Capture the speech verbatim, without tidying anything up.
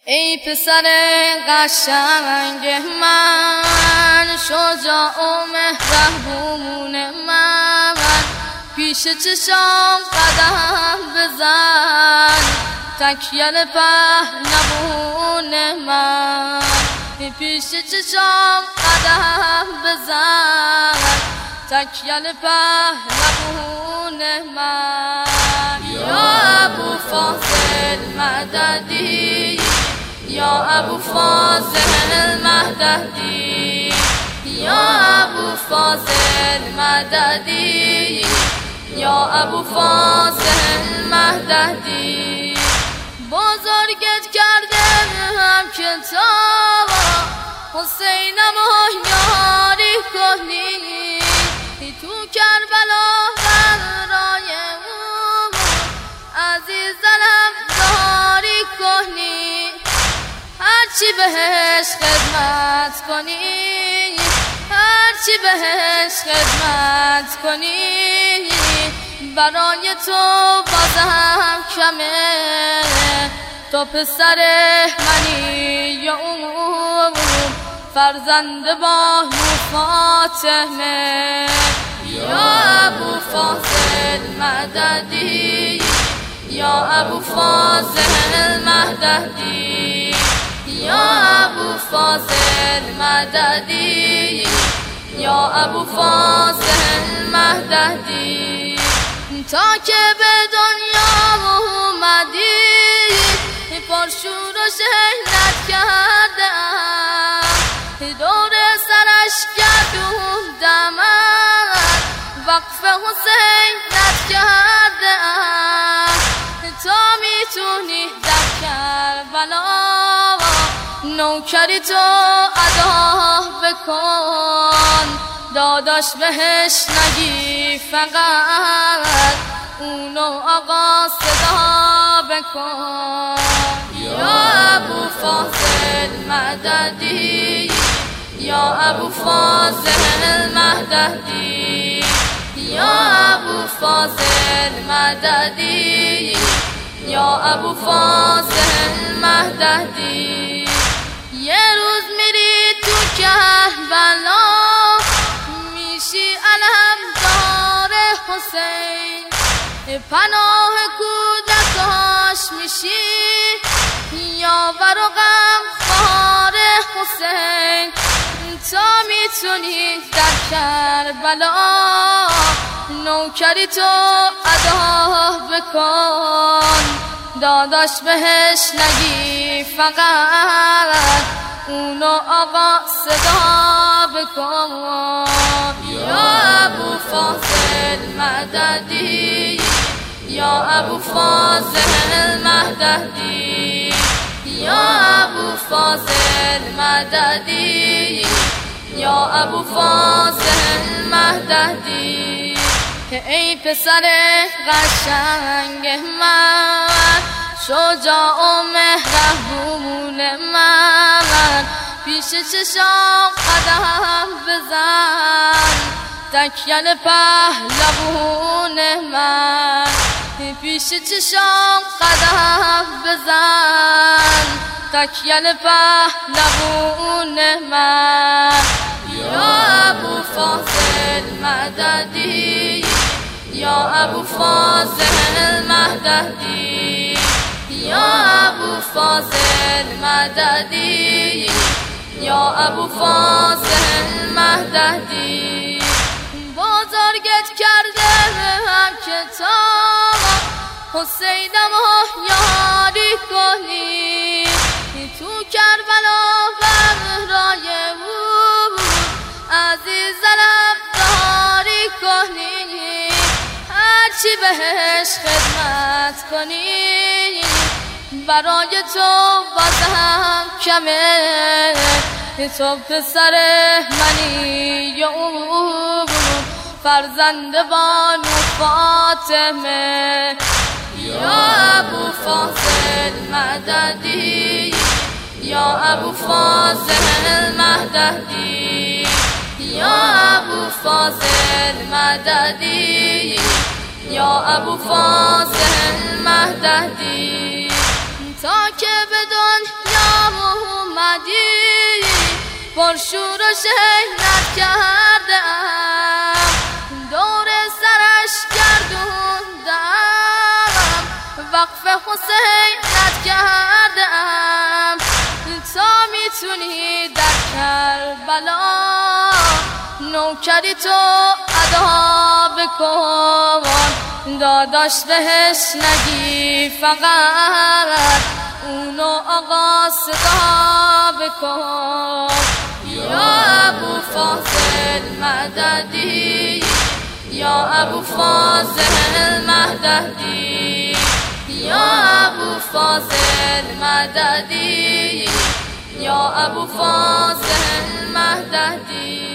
ای پسر قشنگ من، شجاع و مهربون من، پیش چشام قدم بزن، تکیه پهلوون من. پیش چشام قدم بزن، تکیه پهلوون من. یا ابو فاضل مددی، یا ابو فاضل مددی، یا ابو فاضل مددی، یا ابو فاضل مددی. بزرگت کردم کتاب، حسینم و یاری کنی، تو کربلا برای اون عزیزم داری کنی. هرچی بهش خدمت کنی، هرچی بهش خدمت کنی، برای تو بازم کمه. تو پسر منی یا اون فرزند بانو فاطمه. یا ابو فاضل مددی، یا ابو فاضل مددی، یا ابو فاضل مددی، یا ابو فاضل مددی. تا که به دنیا اومدی، پرشور و شهرت کردم، دور سرش گردوندم، وقف حسینت کردم. تا میتونی در کربلا نوکری تو ادا بکن، داداش بهش نگی فقط اونو آقا صدا بکن. یا ابو فاضل مددی، یا ابو فاضل مددی، یا ابو فاضل مددی، یا ابو فاضل مددی. یه روز میری تو کربلا، میشی علمدار حسین، پناه کودکاش میشی، یاور و غمخوار حسین. تا میتونی در کربلا نوکری تو ادا بکن، داداش بهش نگی فقط اونو آقا صدا بکن. یا ابو فاضل مددی، یا ابو فاضل مددی، یا ابو فاضل مددی، یا ابو فاضل مددی. ای پسر قشنگ من، شجاع و مهربون من، پیش چشام قدم بزن، تکیه پهلوون من. پیش چشام قدم بزن، تکیه پهلوون من. یا ابو فاضل مددی، یا ابو فاضل مددی، یا ابو فاضل مددی، یا ابو فاضل مددی. بزرگت کردم کتاب، حسینم و یاری کنی، تو کربلا برای او عزیزم داری کنی. هرچی بهش خدمت کنی، برای تو بازم کمه. تو پسر منی یا اون فرزند بانو فاطمه. یا ابو فاضل مددی، یا ابو فاضل مددی، یا ابو فاضل مددی، یا ابو فاضل مددی. تا که به دنیا پرشور و شهنت کردم، دور سرش گردوندم، وقف حسینت کردم، تا میتونی در کربلا نوکری تو ادا بکن، داداش بهش نگی فقط اونو آقا صدا بکن. یا ابو فاضل مددی، یا ابو فاضل مددی، یا ابو فاضل مددی، یا ابو فاضل مددی.